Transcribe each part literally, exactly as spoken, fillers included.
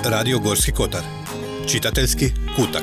Radio Gorski kotar. Čitateljski kutak.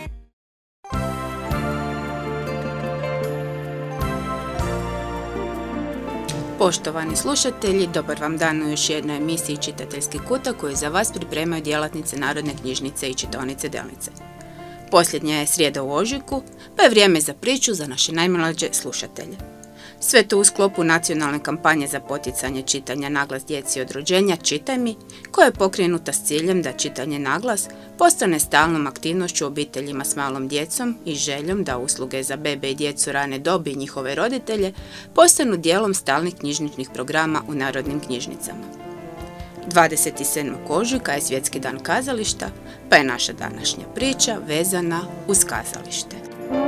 Poštovani slušatelji, dobar vam dan u još jednoj emisiji Čitateljski kutak koju za vas pripremaju djelatnice Narodne knjižnice i čitaonice Delnice. Posljednja je srijeda u ožujku, pa je vrijeme za priču za naše najmlađe slušatelje. Sve to u sklopu nacionalne kampanje za poticanje čitanja naglas djeci od rođenja Čitaj mi, koja je pokrenuta s ciljem da čitanje naglas postane stalnom aktivnošću u obiteljima s malom djecom i željom da usluge za bebe i djecu rane dobi i njihove roditelje postanu dijelom stalnih knjižničnih programa u narodnim knjižnicama. dvadeset sedmog ožujka je Svjetski dan kazališta, pa je naša današnja priča vezana uz kazalište.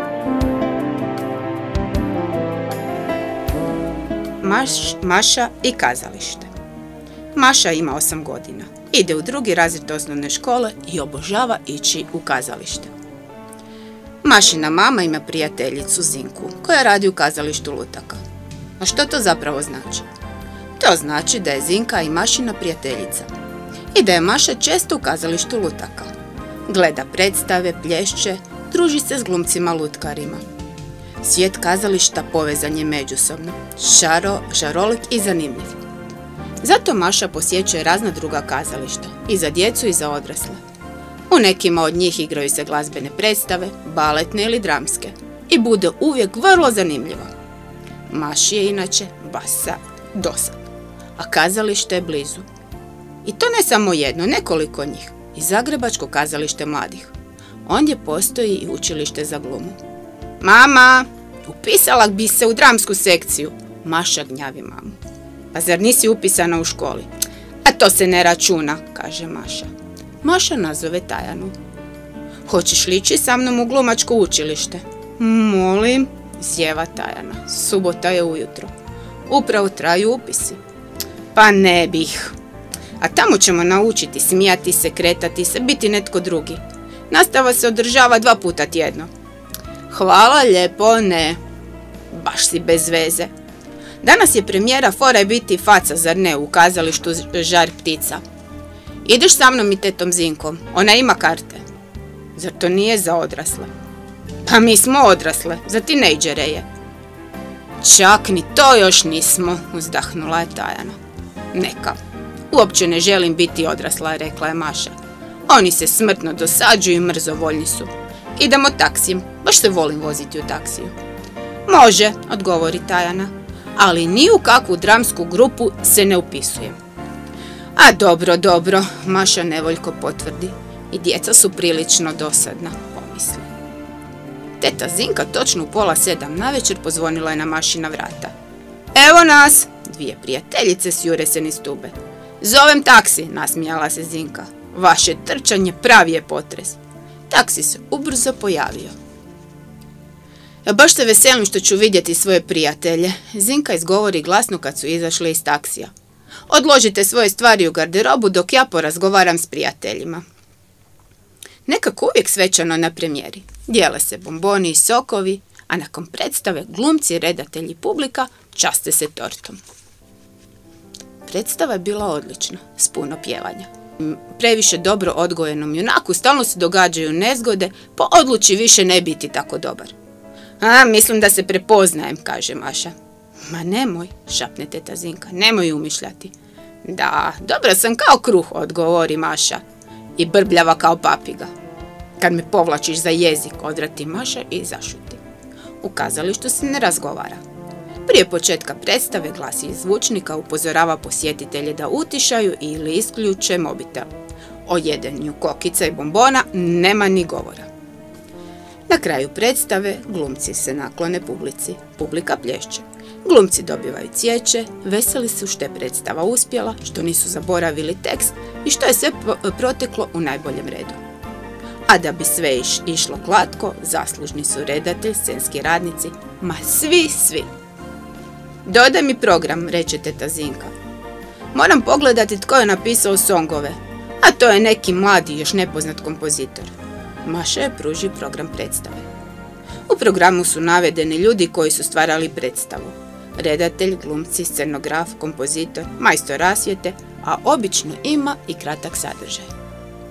Maš, Maša i kazalište. Maša ima osam godina. Ide u drugi razred osnovne škole i obožava ići u kazalište. Mašina mama ima prijateljicu Zinku, koja radi u kazalištu lutaka. A što to zapravo znači? To znači da je Zinka i Mašina prijateljica i da je Maša često u kazalištu lutaka. Gleda predstave, plješće, druži se s glumcima lutkarima. Svijet kazališta povezan je međusobno, šaro, šarolik i zanimljiv. Zato Maša posjećuje razna druga kazališta, i za djecu i za odrasle. U nekima od njih igraju se glazbene predstave, baletne ili dramske, i bude uvijek vrlo zanimljivo. Maši je inače basa dosad, a kazalište je blizu. I to ne samo jedno, nekoliko njih, i Zagrebačko kazalište mladih. Ondje postoji i učilište za glumu. Mama, upisala bi se u dramsku sekciju. Maša gnjavi mamu. Pa zar nisi upisana u školi? A to se ne računa, kaže Maša. Maša nazove Tajanu. Hoćeš li ići sa mnom u glumačko učilište? Molim, zjeva Tajana. Subota je ujutro. Upravo traju upisi. Pa ne bih. A tamo ćemo naučiti smijati se, kretati se, biti netko drugi. Nastava se održava dva puta tjedno. Hvala lijepo, ne. Baš si bez veze. Danas je premijera Fora je biti faca, zar ne, u kazalištu Žar ptica. Ideš sa mnom i tetom Zinkom, ona ima karte. Zar to nije za odrasle? Pa mi smo odrasle, za tinejdžere je. Čak ni to još nismo, uzdahnula je Tajana. Neka, uopće ne želim biti odrasla, rekla je Maša. Oni se smrtno dosađuju i mrzovoljni su. Idemo taksijem, baš se volim voziti u taksiju. Može, odgovori Tajana, ali ni u kakvu dramsku grupu se ne upisujem. A dobro, dobro, Maša nevoljko potvrdi. I djeca su prilično dosadna, pomisli. Teta Zinka točno u pola sedam navečer pozvonila je na Mašina vrata. Evo nas, dvije prijateljice sjure se niz tube. Zovem taksi, nasmijala se Zinka. Vaše trčanje pravi je potres. Taksi se ubrzo pojavio. Ja baš se veselim što ću vidjeti svoje prijatelje, Zinka izgovori glasno kad su izašle iz taksija. Odložite svoje stvari u garderobu dok ja porazgovaram s prijateljima. Nekako uvijek svečano na premijeri. Dijele se bomboni i sokovi, a nakon predstave glumci, redatelji i publika časte se tortom. Predstava je bila odlična, s puno pjevanja. Previše dobro odgojenom junaku stalno se događaju nezgode, pa odluči više ne biti tako dobar. A, mislim da se prepoznajem, kaže Maša. Ma nemoj, šapne teta Zinka, nemoj umišljati. Da, dobra sam kao kruh, odgovori Maša. I brbljava kao papiga. Kad me povlačiš za jezik, odrati Maša i zašuti. U kazalištu se ne razgovara. Prije početka predstave glasi iz zvučnika upozorava posjetitelje da utišaju ili isključe mobitel. O jedenju kokica i bombona nema ni govora. Na kraju predstave glumci se naklone publici. Publika plješće. Glumci dobivaju cvijeće, veseli su što je predstava uspjela, što nisu zaboravili tekst i što je sve proteklo u najboljem redu. A da bi sve iš, išlo glatko, zaslužni su redatelj, scenski radnici, ma svi, svi. Dodaj mi program, reče teta Zinka. Moram pogledati tko je napisao songove, a to je neki mladi, još nepoznat kompozitor. Maša je pruži program predstave. U programu su navedeni ljudi koji su stvarali predstavu. Redatelj, glumci, scenograf, kompozitor, majstor rasvjete, a obično ima i kratak sadržaj.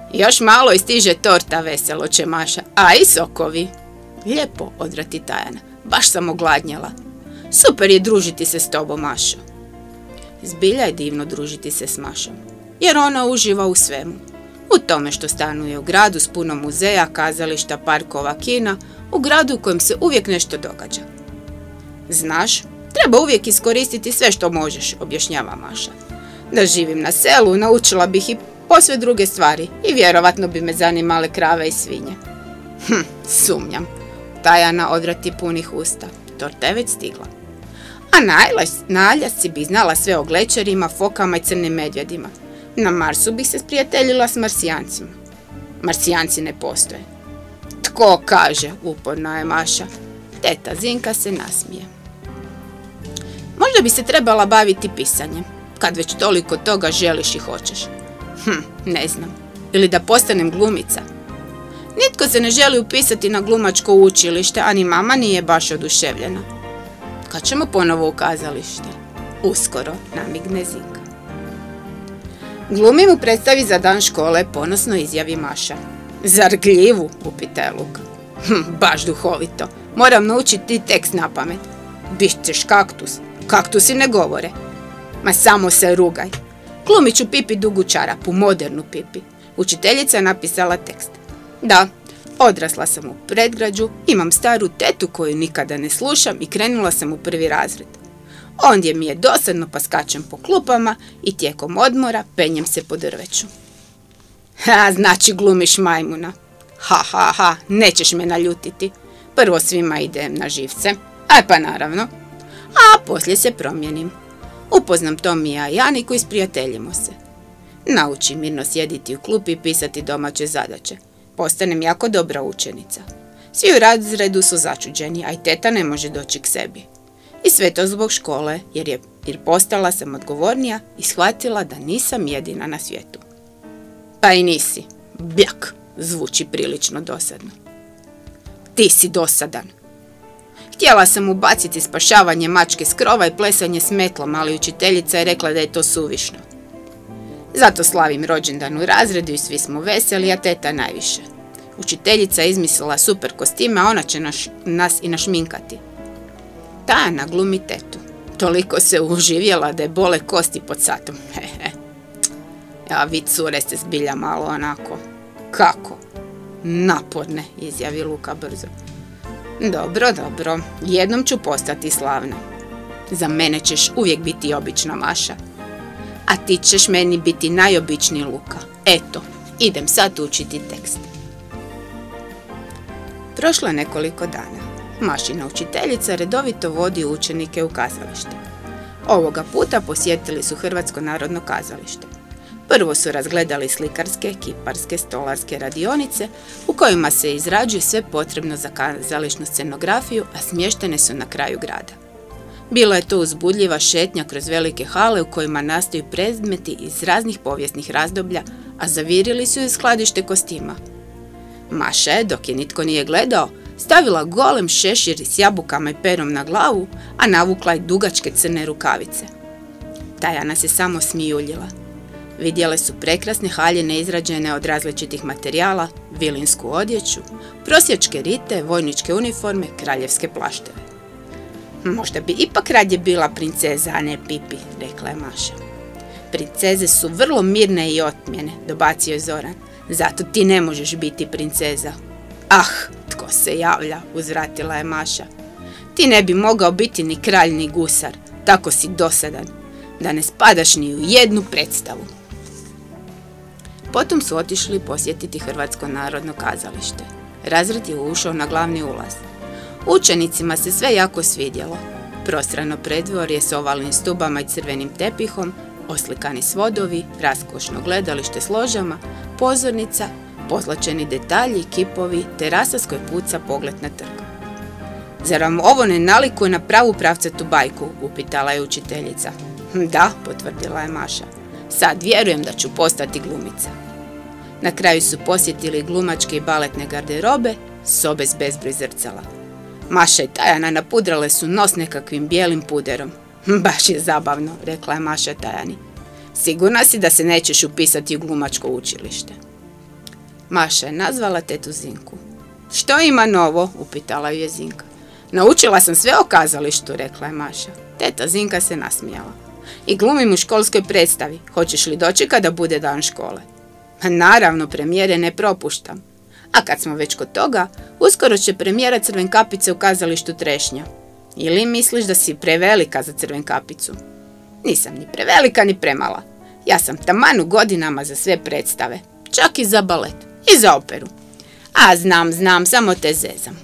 Još malo i stiže torta, veselo će Maša. A i sokovi. Lijepo, odvrati Tajana. Baš sam ogladnjela. Super je družiti se s tobom, Mašo. Zbilja je divno družiti se s Mašom, jer ona uživa u svemu. U tome što stanuje u gradu s puno muzeja, kazališta, parkova, kina, u gradu u kojem se uvijek nešto događa. Znaš, treba uvijek iskoristiti sve što možeš, objašnjava Maša. Da živim na selu, naučila bih i posve druge stvari i vjerovatno bi me zanimale krave i svinje. Hm, sumnjam. Tajana odvrati punih usta. Torta je već stigla. A na Aljasci bi znala sve o glečerima, fokama i crnim medvjedima. Na Marsu bih se sprijateljila s Marsijancima. Marsijanci ne postoje. Tko kaže, uporna je Maša. Teta Zinka se nasmije. Možda bi se trebala baviti pisanjem, kad već toliko toga želiš i hoćeš. Hm, ne znam. Ili da postanem glumica. Nitko se ne želi upisati na glumačko učilište, a ni mama nije baš oduševljena. Kad ćemo ponovo u kazalište? Uskoro, namigne Zinka. Glumim u predstavi za dan škole, ponosno izjavi Maša. Zar gljivu, upita je Luka. Hm, baš duhovito. Moram naučiti tekst na pamet. Bit ćeš kaktus. Kaktusi ne govore. Ma samo se rugaj. Glumit ću Pipi dugu čarapu, modernu Pipi. Učiteljica je napisala tekst. Da, odrasla sam u predgrađu, imam staru tetu koju nikada ne slušam i krenula sam u prvi razred. Ondje mi je dosadno pa skačem po klupama i tijekom odmora penjem se po drveću. Ha, znači glumiš majmuna. Ha, ha, ha, nećeš me naljutiti. Prvo svima idem na živce, a pa naravno. A poslije se promijenim. Upoznam Tomija i Aniku i sprijateljimo se. Naučim mirno sjediti u klupi i pisati domaće zadaće. Postanem jako dobra učenica. Svi u razredu su začuđeni, a i teta ne može doći k sebi. I sve to zbog škole, jer je jer postala sam odgovornija i shvatila da nisam jedina na svijetu. Pa i nisi. Bljak, zvuči prilično dosadno. Ti si dosadan. Htjela sam ubaciti spašavanje mačke s krova i plesanje s metlom, ali učiteljica je rekla da je to suvišno. Zato slavim rođendan u razredu i svi smo veseli, a teta najviše. Učiteljica je izmislila super kostime, a ona će naš, nas i našminkati. Tajana glumi tetu. Toliko se uživjela da je bole kosti pod satom. Hehe. Ja, vi cure ste zbilja malo onako. Kako? Naporne, izjavi Luka brzo. Dobro, dobro. Jednom ću postati slavna. Za mene ćeš uvijek biti obična Maša. A ti ćeš meni biti najobičniji Luka. Eto, idem sad učiti tekst. Prošlo je nekoliko dana. Mašina učiteljica redovito vodi učenike u kazalište. Ovoga puta posjetili su Hrvatsko narodno kazalište. Prvo su razgledali slikarske, kiparske, stolarske radionice u kojima se izrađuje sve potrebno za kazališnu scenografiju, a smještene su na kraju grada. Bila je to uzbudljiva šetnja kroz velike hale u kojima nastaju predmeti iz raznih povijesnih razdoblja, a zavirili su iz skladište kostima. Maša je, dok je nitko nije gledao, stavila golem šešir s jabukama i perom na glavu, a navukla je dugačke crne rukavice. Tajana se samo smijuljila. Vidjele su prekrasne haljine izrađene od različitih materijala, vilinsku odjeću, prosjačke rite, vojničke uniforme, kraljevske plašteve. Možda bi ipak radije bila princeza, a ne Pipi, rekla je Maša. Princeze su vrlo mirne i otmjene, dobacio je Zoran. Zato ti ne možeš biti princeza. Ah, tko se javlja, uzvratila je Maša. Ti ne bi mogao biti ni kralj ni gusar, tako si dosadan, da ne spadaš ni u jednu predstavu. Potom su otišli posjetiti Hrvatsko narodno kazalište. Razred je ušao na glavni ulaz. Učenicima se sve jako svidjelo. Prostrano predvorje s ovalnim stubama i crvenim tepihom, oslikani svodovi, raskošno gledalište s ložama, pozornica, pozlačeni detalji, kipovi, terasa s koje puca pogled na trg. Zar vam ovo ne nalikuje na pravu pravcatu bajku, upitala je učiteljica. Da, potvrdila je Maša. Sad vjerujem da ću postati glumica. Na kraju su posjetili glumačke i baletne garderobe, sobe s bezbroj zrcala. Maša i Tajana napudrale su nos nekakvim bijelim puderom. Baš je zabavno, rekla je Maša Tajani. Sigurna si da se nećeš upisati u glumačko učilište? Maša je nazvala tetu Zinku. Što ima novo? Upitala ju je Zinka. Naučila sam sve o kazalištu, rekla je Maša. Teta Zinka se nasmijala. I glumim u školskoj predstavi. Hoćeš li doći kada bude dan škole? Naravno, premijere ne propuštam. A kad smo već kod toga, uskoro će premijera Crvenkapice u kazalištu Trešnja. Ili misliš da si prevelika za Crvenkapicu? Nisam ni prevelika ni premala. Ja sam taman u godinama za sve predstave. Čak i za balet. I za operu. A znam, znam, samo te zezam.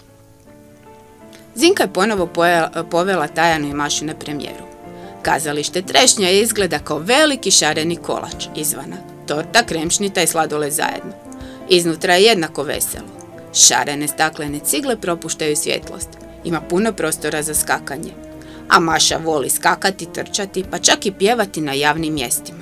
Zinka je ponovo povela Tajanu i Mašu na premijeru. Kazalište Trešnja je izgleda kao veliki šareni kolač izvana. Torta, kremšnita i sladoled zajedno. Iznutra je jednako veselo. Šarene staklene cigle propuštaju svjetlost. Ima puno prostora za skakanje. A Maša voli skakati, trčati, pa čak i pjevati na javnim mjestima.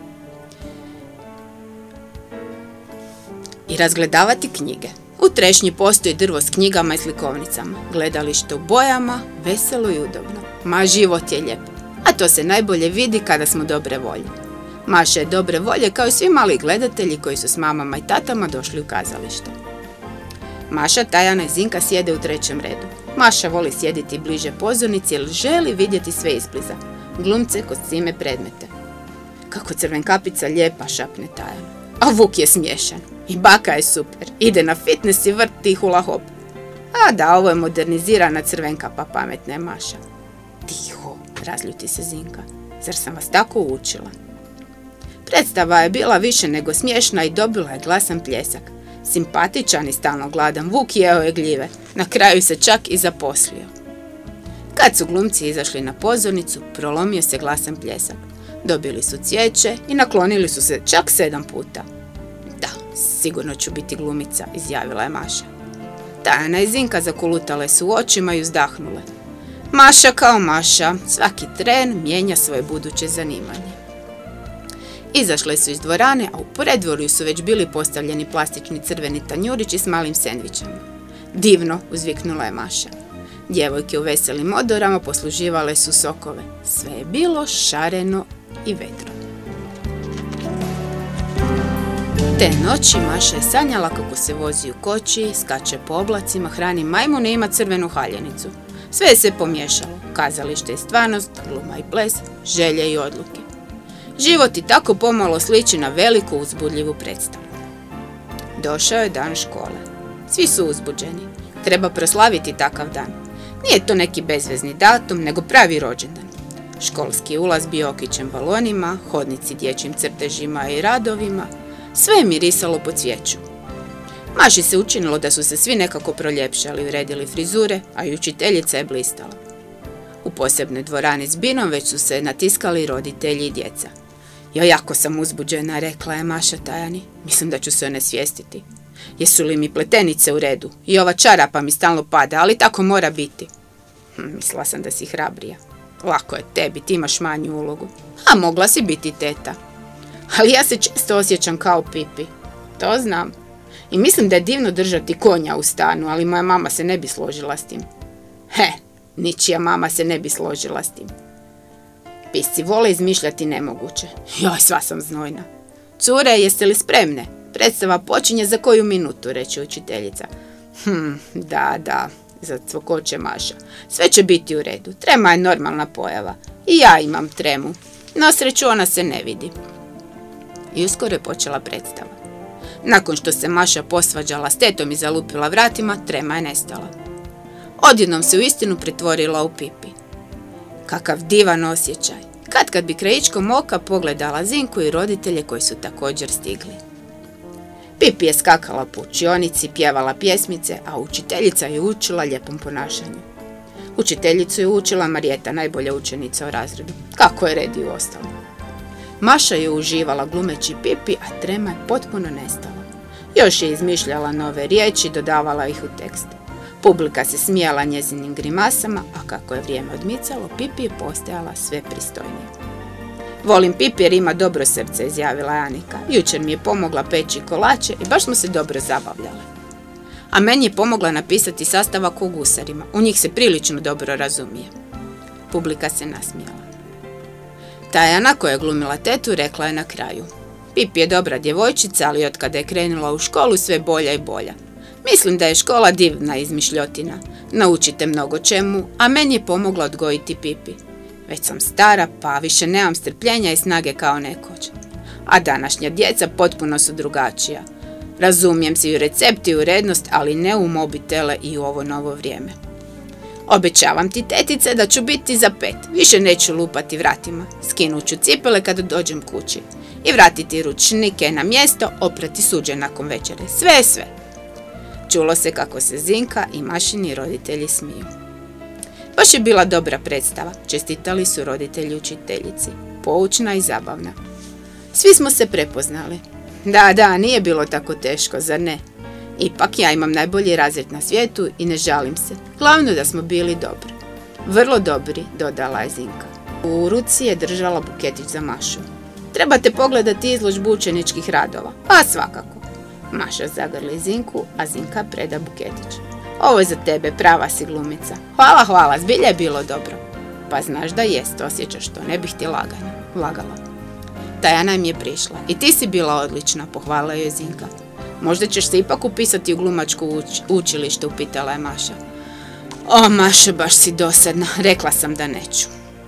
I razgledavati knjige. U Trešnji postoji drvo s knjigama i slikovnicama. Gledalište u bojama, veselo i udobno. Ma život je lijep. A to se najbolje vidi kada smo dobre volje. Maša je dobre volje kao i svi mali gledatelji koji su s mamama i tatama došli u kazalište. Maša, Tajana i Zinka sjede u trećem redu. Maša voli sjediti bliže pozornici jer želi vidjeti sve izbliza. Glumce, kostime, predmete. Kako Crvenkapica lijepa, šapne Tajana. A Vuk je smiješan. I baka je super. Ide na fitness i vrti hula hop. A da, ovo je modernizirana Crvenka, pa pametna je Maša. Tiho, razljuti se Zinka. Zar sam vas tako učila? Predstava je bila više nego smiješna i dobila je glasan pljesak. Simpatičan i stalno gladan Vuk jeo je gljive. Na kraju se čak i zaposlio. Kad su glumci izašli na pozornicu, prolomio se glasan pljesak. Dobili su cvijeće i naklonili su se čak sedam puta. Da, sigurno ću biti glumica, izjavila je Maša. Tajana i Zinka zakulutale su očima i uzdahnule. Maša kao Maša, svaki tren mijenja svoje buduće zanimanje. Izašle su iz dvorane, a u predvorju su već bili postavljeni plastični crveni tanjurići s malim sendvičama. Divno, uzviknula je Maša. Djevojke u veselim odorama posluživale su sokove. Sve je bilo šareno i vedro. Te noći Maša je sanjala kako se vozi u koči, skače po oblacima, hrani majmune i ima crvenu haljenicu. Sve je se pomiješalo. Kazalište i stvarnost, gluma i ples, želje i odluke. Život i tako pomalo sliči na veliku uzbudljivu predstavu. Došao je dan škole. Svi su uzbuđeni. Treba proslaviti takav dan. Nije to neki bezvezni datum, nego pravi rođendan. Školski ulaz bio okićen balonima, hodnici dječjim crtežima i radovima. Sve je mirisalo po cvijeću. Maši se učinilo da su se svi nekako proljepšali, uredili frizure, a i učiteljica je blistala. U posebnoj dvorani s binom već su se natiskali roditelji i djeca. Jo, jako sam uzbuđena, rekla je Maša Tajani. Mislim da ću se onesvijestiti. Jesu li mi pletenice u redu? I ova čarapa mi stalno pada, ali tako mora biti. Hm, mislila sam da si hrabrija. Lako je tebi, ti imaš manju ulogu. A mogla si biti teta. Ali ja se često osjećam kao Pipi. To znam. I mislim da je divno držati konja u stanu, ali moja mama se ne bi složila s tim. He, ničija mama se ne bi složila s tim. Pisci vole izmišljati nemoguće. Joj, sva sam znojna. Cure, jeste li spremne? Predstava počinje za koju minutu, reče učiteljica. Hm, da, da, zacvokoće Maša. Sve će biti u redu. Trema je normalna pojava. I ja imam tremu. Na sreću ona se ne vidi. I uskoro je počela predstava. Nakon što se Maša posvađala s tetom i zalupila vratima, trema je nestala. Odjednom se uistinu pretvorila u Pipi. Kakav divan osjećaj. Kad kad bi krajičkom oka pogledala Zinku i roditelje koji su također stigli. Pipi je skakala po učionici, pjevala pjesmice, a učiteljica je učila lijepom ponašanju. Učiteljicu je učila Marijeta, najbolja učenica u razredu. Kako je red i u ostalom. Maša je uživala glumeći Pipi, a trema je potpuno nestala. Još je izmišljala nove riječi, dodavala ih u tekst. Publika se smijala njezinim grimasama, a kako je vrijeme odmicalo, Pipi je postajala sve pristojnije. Volim Pipi jer ima dobro srce, izjavila je Anika. Jučer mi je pomogla peći kolače i baš smo se dobro zabavljale. A meni je pomogla napisati sastavak o gusarima. U njih se prilično dobro razumije. Publika se nasmijala. Tajana, koja je glumila tetu, rekla je na kraju. Pipi je dobra djevojčica, ali od kada je krenula u školu sve bolja i bolja. Mislim da je škola divna izmišljotina. Naučite mnogo čemu, a meni je pomogla odgojiti Pipi. Već sam stara, pa više nemam strpljenja i snage kao nekoć. A današnja djeca potpuno su drugačija. Razumijem se i u recepti i u rednost, ali ne u mobitele i u ovo novo vrijeme. Obećavam ti, tetice, da ću biti za pet. Više neću lupati vratima. Skinut ću cipele kada dođem kući. I vratiti ručnike na mjesto, oprati suđe nakon večere. Sve, sve. Čulo se kako se Zinka i Mašini roditelji smiju. Baš je bila dobra predstava. Čestitali su roditelji učiteljici. Poučna i zabavna. Svi smo se prepoznali. Da, da, nije bilo tako teško, zar ne? Ipak ja imam najbolji razred na svijetu i ne žalim se. Glavno da smo bili dobri. Vrlo dobri, dodala je Zinka. U ruci je držala buketić za Mašu. Trebate pogledati izložbu učeničkih radova. Pa svakako. Maša zagrli Zinku, a Zinka preda buketić. Ovo je za tebe, prava si glumica. Hvala, hvala, zbilja je bilo dobro. Pa znaš da jest, osjećaš to, ne bih ti lagana, lagala. Tajana mi je prišla. I ti si bila odlična, pohvalila je Zinka. Možda ćeš se ipak upisati u glumačko uč- učilište, upitala je Maša. O, Maša, baš si dosadna, rekla sam da neću.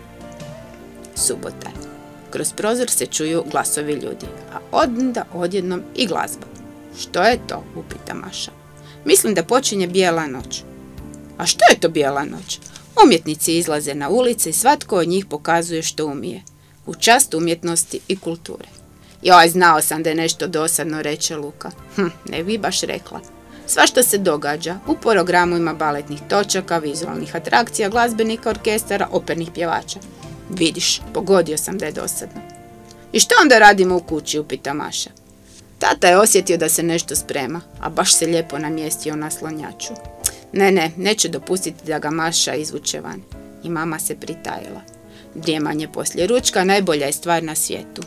Subota je. Kroz prozor se čuju glasovi ljudi, a onda odjednom i glazba. Što je to, upita Maša. Mislim da počinje bijela noć. A što je to bijela noć? Umjetnici izlaze na ulice i svatko od njih pokazuje što umije. U čast umjetnosti i kulture. Joj, znao sam da je nešto dosadno, reče Luka. Hm, ne bi baš rekla. Svašta se događa. U programu ima baletnih točaka, vizualnih atrakcija, glazbenika, orkestara, opernih pjevača. Vidiš, pogodio sam da je dosadno. I što onda radimo u kući, upita Maša. Tata je osjetio da se nešto sprema, a baš se lijepo namjestio na slonjaču. Ne, ne, neće dopustiti da ga Maša izvuče van. I mama se pritajila. Drijemanje poslije ručka najbolja je stvar na svijetu.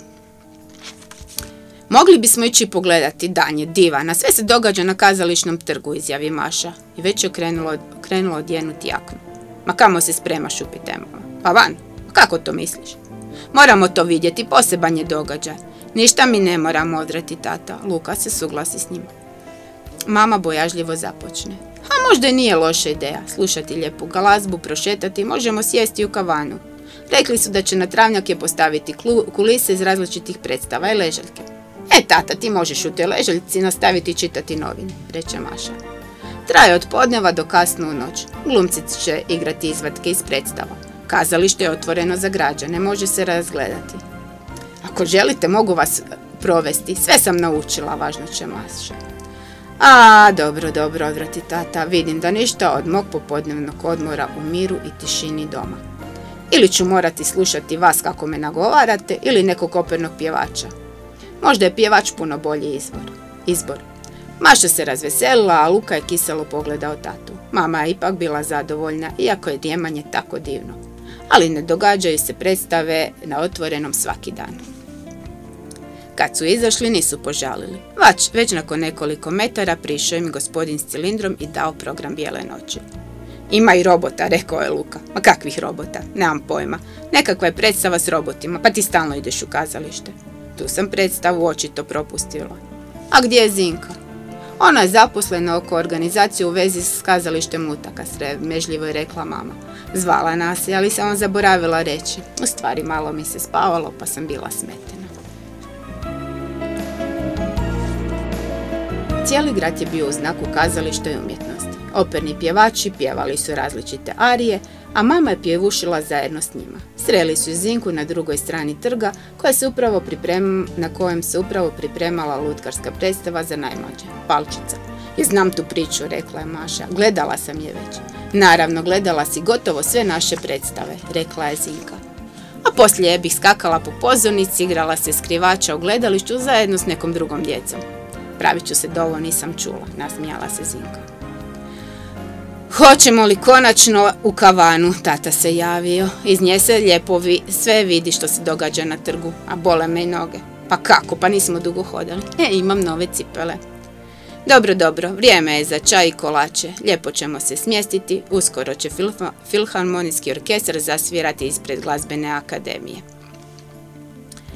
Mogli bismo ići pogledati, dan je divan, a sve se događa na kazališnom trgu, izjavi Maša. I već je krenulo, krenulo odjenuti jaknu. Ma kamo se spremaš, upita je mama. Pa van, kako to misliš? Moramo to vidjeti, poseban je događaj. Ništa mi ne moramo odrati, tata. Luka se suglasi s njim. Mama bojažljivo započne. A možda i nije loša ideja, slušati lijepu glazbu, prošetati, možemo sjesti u kavanu. Rekli su da će na travnjake postaviti kulise iz različitih predstava i ležaljke. E, tata, ti možeš u toj ležaljci nastaviti čitati novine, reče Maša. Traje od podneva do kasnu u noć. Glumci će igrati izvatke iz predstava. Kazalište je otvoreno za građane, može se razgledati. Ako želite, mogu vas provesti. Sve sam naučila, važno će Maša. A, dobro, dobro, odvrati tata. Vidim da ništa od mog popodnevnog odmora u miru i tišini doma. Ili ću morati slušati vas kako me nagovarate, ili nekog opernog pjevača. Možda je pjevač puno bolji izbor. izbor. Maša se razveselila, a Luka je kiselo pogledao tatu. Mama je ipak bila zadovoljna, iako je drijemanje tako divno. Ali ne događaju se predstave na otvorenom svaki dan. Kad su izašli, nisu požalili. Već, već nakon nekoliko metara prišao im gospodin s cilindrom i dao program bijele noći. Ima i robota, rekao je Luka. Ma kakvih robota? Nemam pojma. Nekakva je predstava s robotima, pa ti stalno ideš u kazalište. Tu sam predstavu očito propustila. A gdje je Zinka? Ona je zaposlena oko organizacije u vezi s kazalištem Utaka, sremežljivo je rekla mama. Zvala nas je, ali sam vam zaboravila reći. U stvari malo mi se spavalo, pa sam bila smetena. Cijeli grad je bio u znaku kazališta i umjetnosti. Operni pjevači pjevali su različite arije, a mama je pjevušila zajedno s njima. Sreli su Zinku na drugoj strani trga koja se upravo priprema, na kojem se upravo pripremala lutkarska predstava za najmlađe, Palčica. I znam tu priču, rekla je Maša, gledala sam je već. Naravno, gledala si gotovo sve naše predstave, rekla je Zinka. A poslije bih skakala po pozornici, igrala se skrivača u gledalištu zajedno s nekom drugom djecom. Pravit ću se da ovo nisam čula, nasmijala se Zinka. Hoćemo li konačno u kavanu, tata se javio. Iz nje se lijepo vi, sve vidi što se događa na trgu, a bole me i noge. Pa kako, pa nismo dugo hodali. E, imam nove cipele. Dobro, dobro, vrijeme je za čaj i kolače. Lijepo ćemo se smjestiti, uskoro će filfa, filharmonijski orkestar zasvirati ispred glazbene akademije.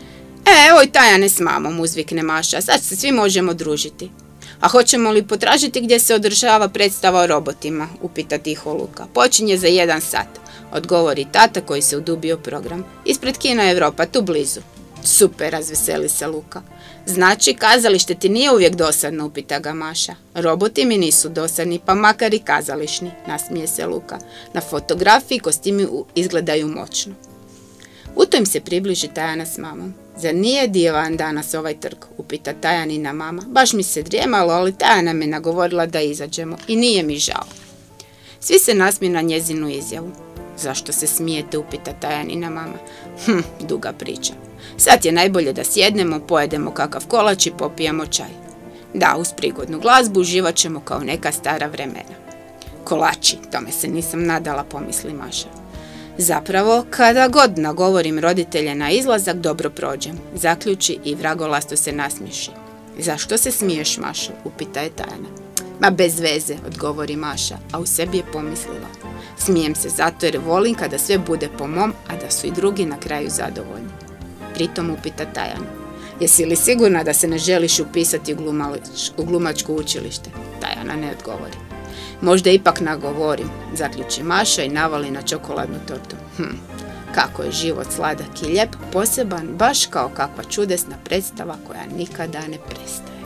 E, evo i Tajane s mamom, uzvikne Maša, sad se svi možemo družiti. A hoćemo li potražiti gdje se održava predstava o robotima, upita tiho Luka. Počinje za jedan sat, odgovori tata koji se udubio program. Ispred Kina Europa, tu blizu. Super, razveseli se Luka. Znači, kazalište ti nije uvijek dosadno, upita ga Maša. Roboti mi nisu dosadni, pa makar i kazališni, nasmije se Luka. Na fotografiji kostimi izgledaju moćno. U to im se približi Tajana s mamom. Zar nije divan danas ovaj trg, upita Tajanina mama. Baš mi se drijemalo, ali Tajana me nagovorila da izađemo i nije mi žao. Svi se nasmiju na njezinu izjavu. Zašto se smijete, upita Tajanina mama. Hm, duga priča. Sad je najbolje da sjednemo, pojedemo kakav kolač i popijemo čaj. Da, uz prigodnu glazbu uživat ćemo kao neka stara vremena. Kolači, tome se nisam nadala, pomisli Maša. Zapravo, kada god nagovorim roditelje na izlazak, dobro prođem, zaključi i vragolasto se nasmiješi. Zašto se smiješ, Mašo, upita je Tajana. Ma bez veze, odgovori Maša, a u sebi je pomislila. Smijem se zato jer volim kada sve bude po mom, a da su i drugi na kraju zadovoljni. Pritom upita Tajana. Jesi li sigurna da se ne želiš upisati u, glumalič, u glumačko učilište? Tajana ne odgovori. Možda ipak nagovorim, zaključi Maša i navali na čokoladnu tortu. Hm, kako je život sladak i lijep, poseban, baš kao kakva čudesna predstava koja nikada ne prestaje.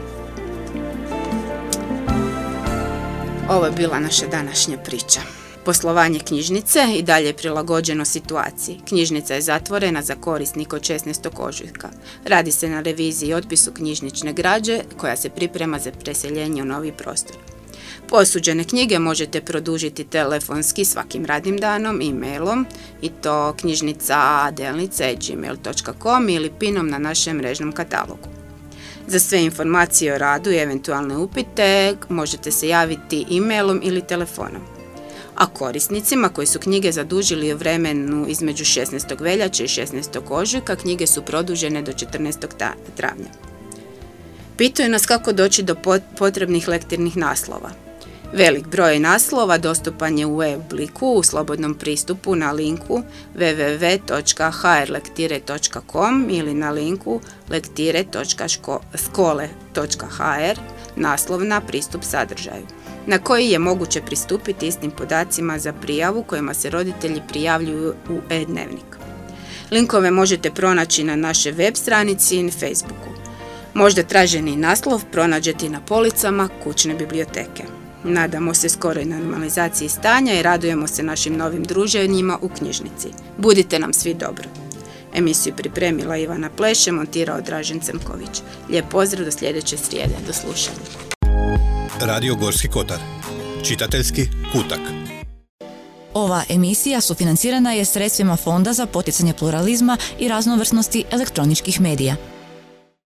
Ovo je bila naša današnja priča. Poslovanje knjižnice i dalje je prilagođeno situaciji. Knjižnica je zatvorena za korisnika od šesnaestog ožujka. Radi se na reviziji i otpisu knjižnične građe koja se priprema za preseljenje u novi prostor. Posuđene knjige možete produžiti telefonski svakim radnim danom i mailom i to knjižnica adelnica at gmail dot com ili pinom na našem mrežnom katalogu. Za sve informacije o radu i eventualne upite možete se javiti e-mailom ili telefonom. A korisnicima koji su knjige zadužili u vremenu između šesnaestog veljače i šesnaestog ožujka knjige su produžene do četrnaestog travnja. Pitaju nas kako doći do potrebnih lektirnih naslova. Velik broj naslova dostupan je u web obliku u slobodnom pristupu na linku w w w dot h r lektire dot com ili na linku lektire dot skole dot h r naslovna pristup sadržaju, na koji je moguće pristupiti istim podacima za prijavu kojima se roditelji prijavljuju u e-dnevnik. Linkove možete pronaći na našoj web stranici i na Facebooku. Možda traženi naslov pronađete na policama kućne biblioteke. Nadamo se skoroj normalizaciji stanja i radujemo se našim novim druženjima u knjižnici. Budite nam svi dobro. Emisiju pripremila Ivana Pleše, montirao Dražen Crnković. Lijep pozdrav do sljedeće srijede. Do slušanja. Radio Gorski Kotar. Čitateljski kutak. Ova emisija sufinancirana je sredstvima Fonda za poticanje pluralizma i raznovrsnosti elektroničkih medija.